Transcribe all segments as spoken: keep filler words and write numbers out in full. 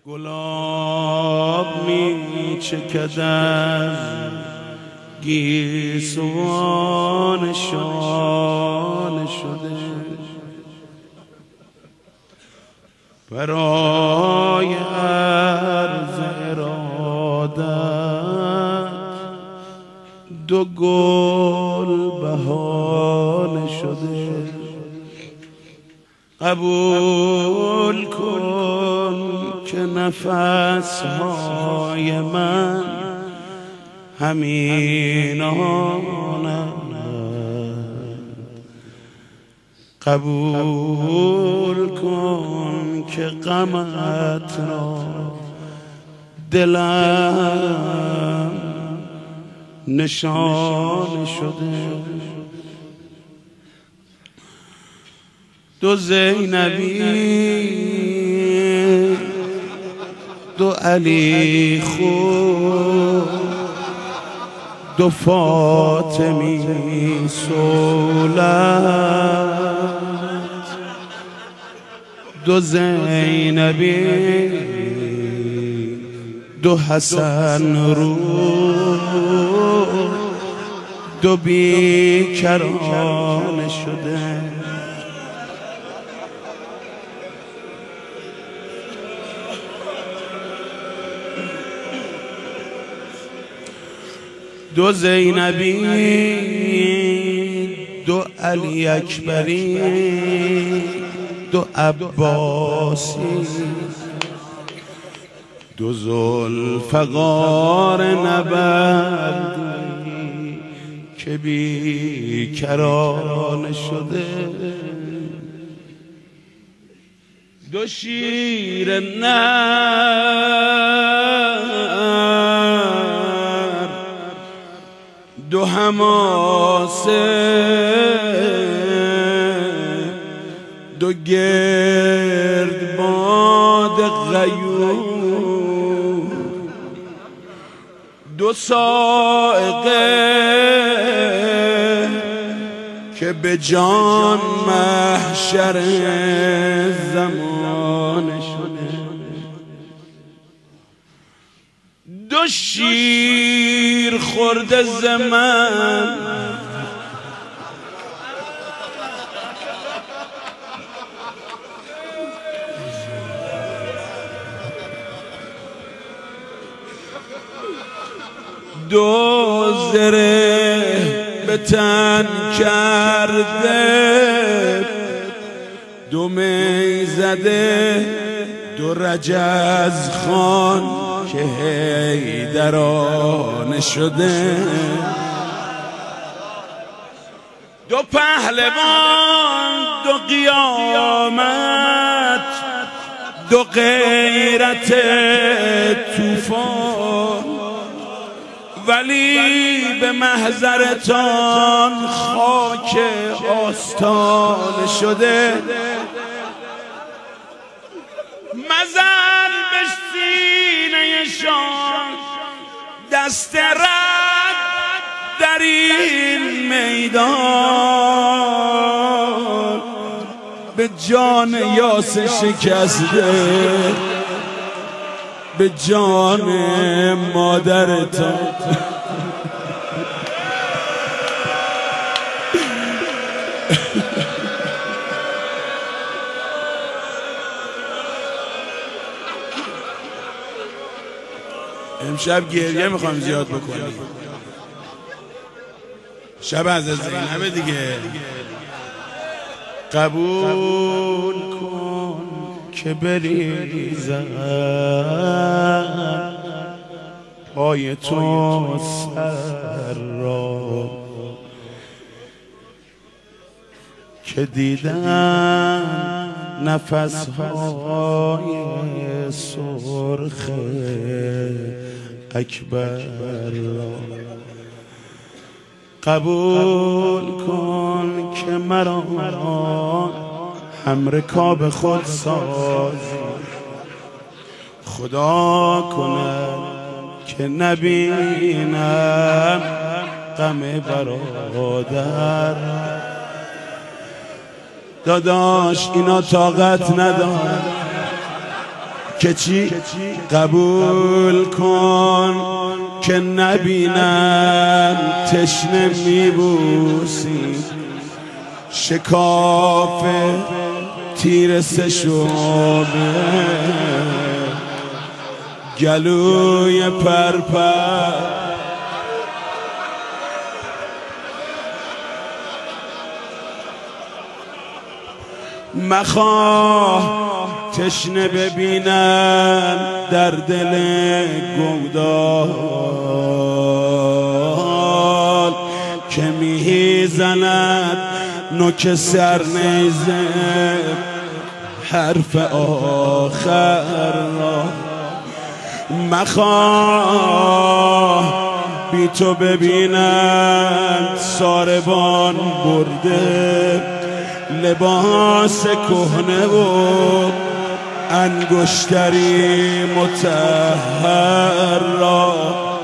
گلاب می چکد از گیسوان شانه شده، برای عرض ارادت دو گل بهانه شده. قبول کن که نفسهای من همین آنند، قبول کن که غمت را دلم نشان شده. دو زینبی دو علی خود دو فاطمی سولت، دو زینبی دو حسن رو دو بیکران شده. دو زینبی دو علی اکبری دو عباسی، دو ذوالفقار نبردی که بیکران شده. دو شیر نر دو حماسه دو گردباد غیور، دو صاعقه که به جان محشر زمان شده. دو شیر خورده زمن دو زره به تن کرده، دو می زده دو رجز خان که حیدران شده. دو پهلوان دو قیامت دو غیرت طوفان، ولی به محضرتان خاک آستان شده. مزن به سینه شان دست رد در این میدان، به جان یاس شکسته به جان مادرتان. امشب گریه میخوام زیاد بکنیم، شب از زینبه دیگه. قبول کن که بریزم پای تو سر را، که دیدم نفسهای سرخ اکبر را. قبول کن که مرا هم رکاب خود سازی، خدا کند که نبینم غم برادر. داداش اینا طاقت ندارن که چی قبول کن که نبینن تشنه میبوسی شکاف تیر سشومه گلوی پرپر مخواه تشنه ببینن در دل گودال که میزند نوک سر نیزه حرف آخر را مخواه بی تو ببینند ساربان برده لباس کهنه و انگشتری مطهر را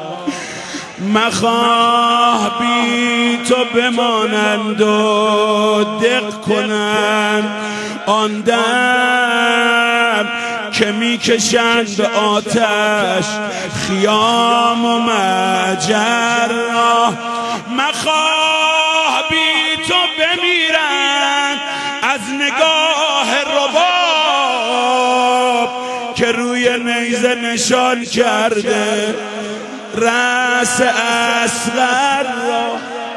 مخواه بی تو بمانند و دق کنند آن دم که میکشند به آتش خیام و مجر را مخواه بی تو بمیرند از نگاه رباب که روی نیزه نشان کرده رأس اصغر را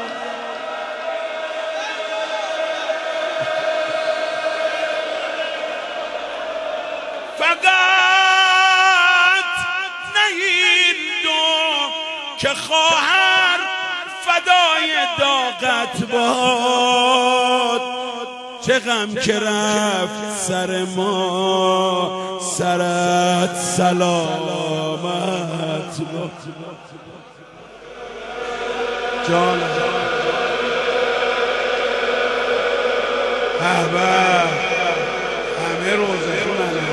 فقط نهید دو که خواهر فدای داغت باد چه غم که رفت سر ما سرت سلامت باد جان احباب همه روزه منه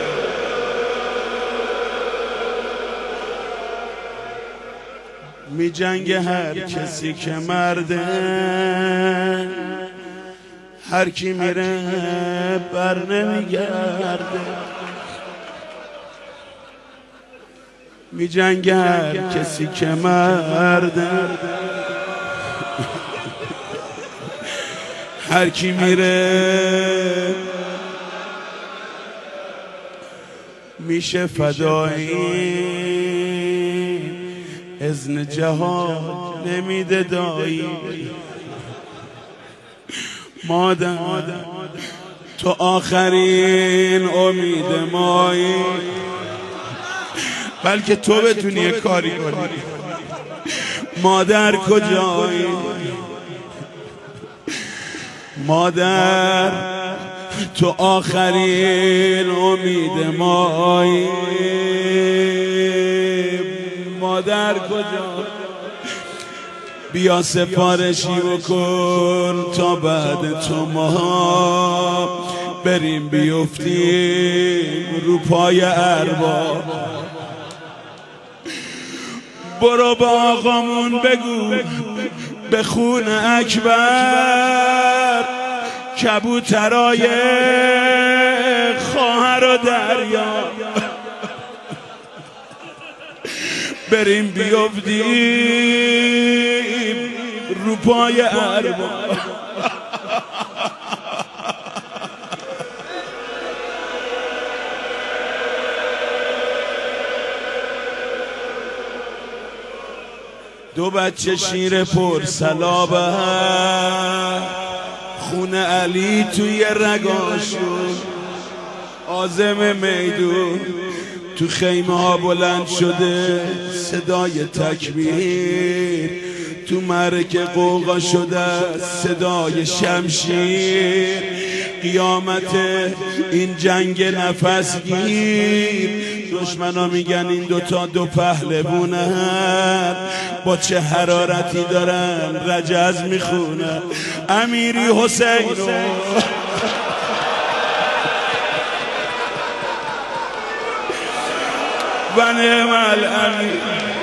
می جنگ هر کسی که مرده هر کی میره بر نمیگرده می جنگ هر کسی که مرده هر کی میره میشه فدایی اذن جهاد نمیده دایی مادر تو آخرین امید مایی بلکه تو بتونی یه کاری کنی مادر کجایی مادر تو آخرین امید مایی مادر کجا بیا سفارشی بکن تا بعد تو ما بریم بیفتیم رو پای ارباب برو با آقامون بگو به خون اکبر کبوترای خواهر و دریا بریم بیفتیم رو پای ارباب دو بچه شیر پر سلابه خون علی توی رگاشون عازم میدون تو خیمه ها بلند شده صدای تکبیر تو مرکه قوقا شده صدای شمشیر قیامت این جنگ نفس گیر دشمنا میگن این دوتا دو پهلوونن با چه حرارتی دارن رجز میخونن امیری حسینو و نعم الامیر